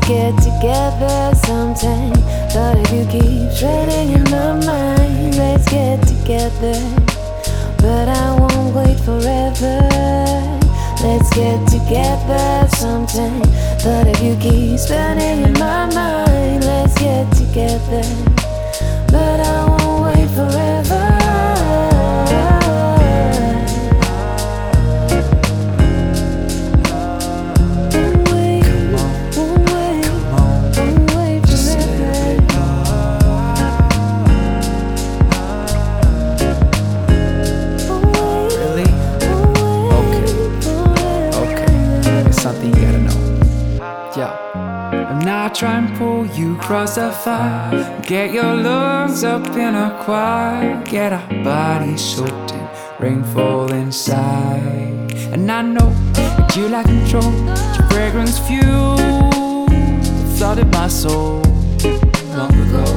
get together sometime. But if you keep treading in my mind, let's get together. But I won't wait forever. Let's get together sometime. But if you keep spinning in my mind, let's get together. But I won't wait forever. Something you gotta know. Yo, I'm not trying to pull you across the fire. Get your lungs up in a choir. Get our bodies soaked in rainfall inside. And I know that you like control. Your fragrance fuel flooded my soul long ago.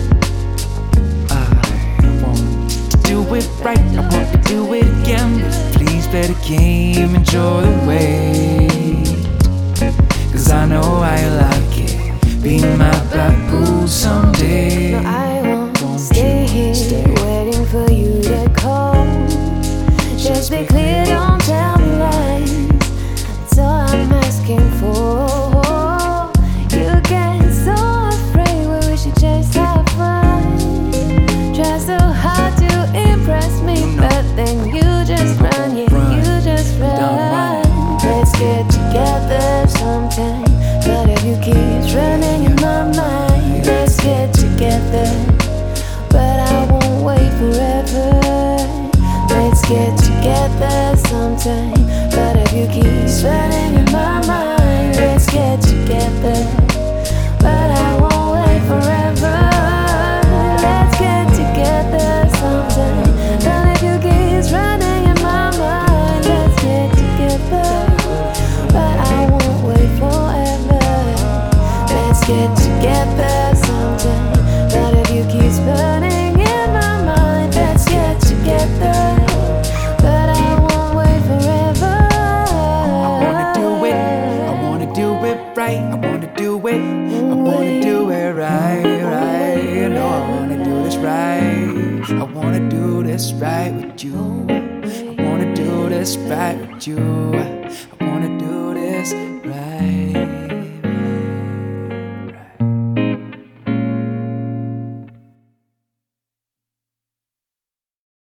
I want to do it right. I want to do it again. Please play the game, enjoy the wait. Cause I know I like it. Be my babu someday. No, I won't stay here waiting for you to call. Just be clear, don't tell me lies. That's all I'm asking for. You get so afraid when we should just have fun. Try so hard to impress me, but then you just run, yeah, you just run. Let's get together sometime. But if you keep running in my mind, let's get together. But I won't wait forever. Let's get together sometime. But if you keep running in my mind, let's get together. But I won't wait forever. Let's get together sometime. But if you keep running in my mind, let's get together. But I won't wait forever. Let's get together sometime. But if you keep spinning in my mind, let's get together. But I won't wait forever. I wanna do it, I wanna do it right. I wanna do it, I wanna do it right, right. You know I wanna do this right. I wanna do this right with you. I wanna do this right with you. I wanna do this right.